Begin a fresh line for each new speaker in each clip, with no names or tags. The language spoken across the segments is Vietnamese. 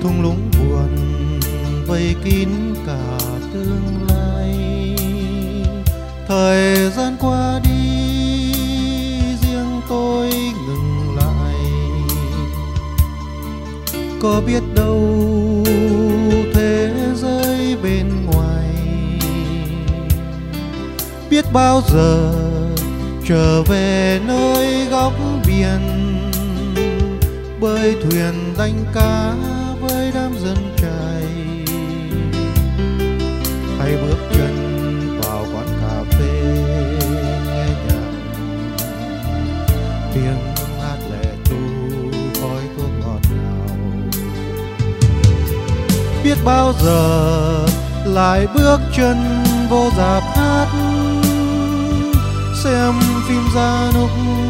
thung lũng buồn vây kín cả tương lai. Thời gian qua đi, riêng tôi ngừng lại. Có biết đâu thế giới bên ngoài biết bao giờ trở về nơi góc biển, bơi thuyền đánh cá với đám dân trai, hay bước chân vào quán cà phê nghe nhạc, tiếng hát lệ thu khói thuốc ngọt ngào. Biết bao giờ lại bước chân vô rạp hát, xem phim Gia-núc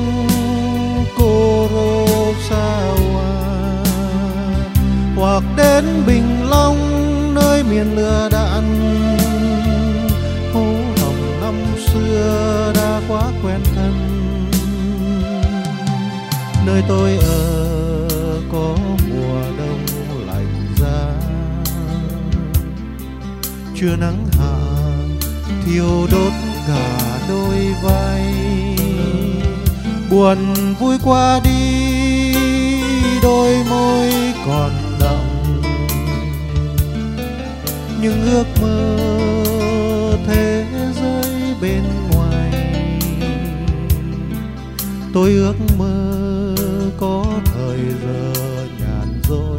Kurosawa, hoặc đến Bình Long nơi miền lửa đạn. Phố hồng năm xưa đã quá quen thân, nơi tôi ở có mùa đông lạnh giá, trưa nắng hạ thiêu đốt cả đôi vai. Buồn vui qua đi, đôi môi còn đọng, nhưng ước mơ thế giới bên ngoài. Tôi ước mơ có thời giờ nhàn rỗi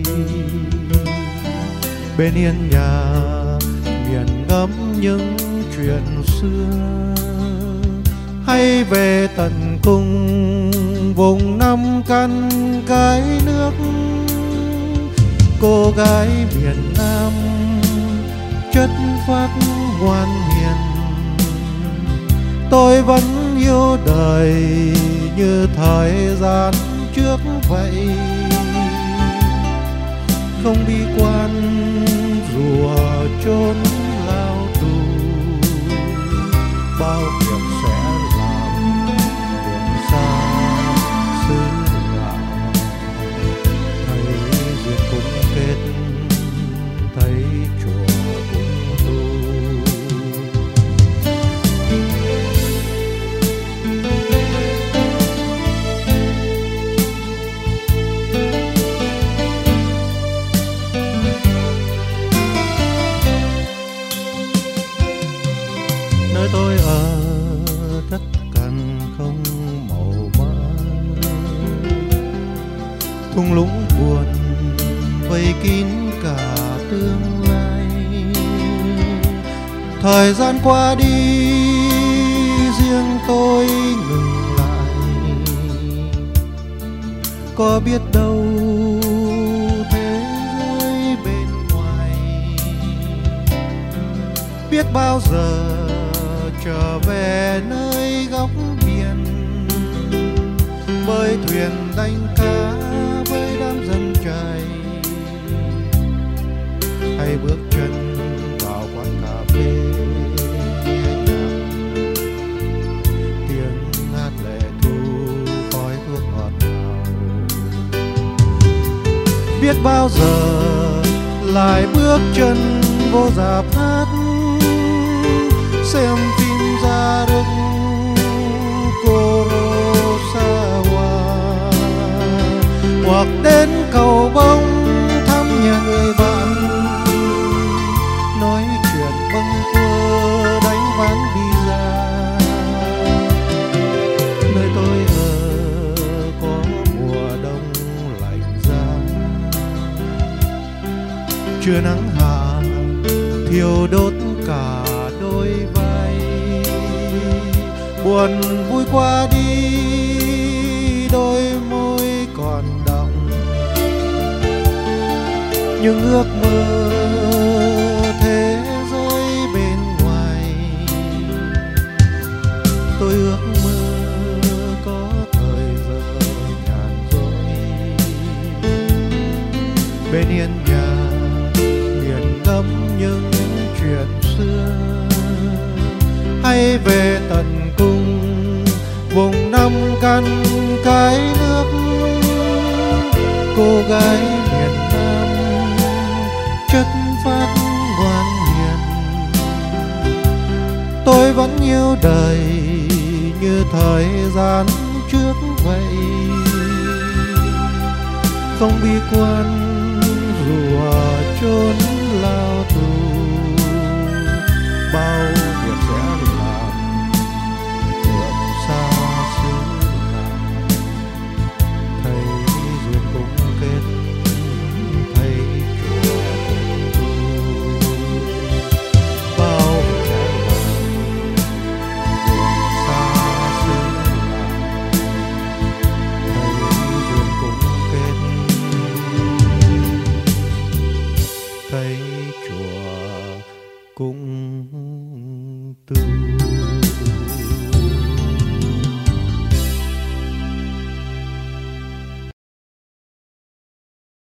bên yên nhà, miền ngắm những chuyện xưa, hay về tận cùng vùng Nam Căn cái nước. Cô gái miền Nam chất phác ngoan hiền, tôi vẫn yêu đời như thời gian trước vậy. Không bi quan dù ở chốn lao tù, bao việc sẽ làm đường xa xứ lạ. Thấy duyên cũng kết, thấy chùa cũng tu. Nơi tôi ở đất cằn không màu mỡ, thung lũng buồn vây kín cả tương lai. Thời gian qua đi, riêng tôi ngừng lại. Có biết đâu thế giới bên ngoài biết bao giờ trở về nơi góc biển, bơi thuyền đánh cá với đám dân trai, hay bước chân vào quán cà phê nghe nhạc, tiếng hát lệ thu khói thuốc ngọt ngào. Biết bao giờ lại bước chân vô rạp hát, xem phim Gia-núc Kurosawa, hoặc đến cầu bông thăm nhà người bạn, nói chuyện bâng quơ đánh ván pizza. Nơi tôi ở có mùa đông lạnh giá, trưa nắng hạ thiêu đốt cả đôi vai. Buồn vui qua đi, đôi môi còn đọng, nhưng ước mơ thế giới bên ngoài. Tôi ước mơ có thời giờ nhàn rỗi bên yên nhà, miền ngắm những chuyện xưa, hay về tận cùng vùng Nam Căn cái nước. Cô gái miền Nam chất phát ngoan hiền. Tôi vẫn yêu đời như thời gian trước vậy, không bi quan dù ở chốn lao tù. Bao việc sẽ làm vượt xa xứ làng, thầy duyên cũng kết, thầy chùa cũng tu. Bao việc sẽ làm vượt xa xứ làng, thầy duyên cũng kết, thầy chùa cũng tu.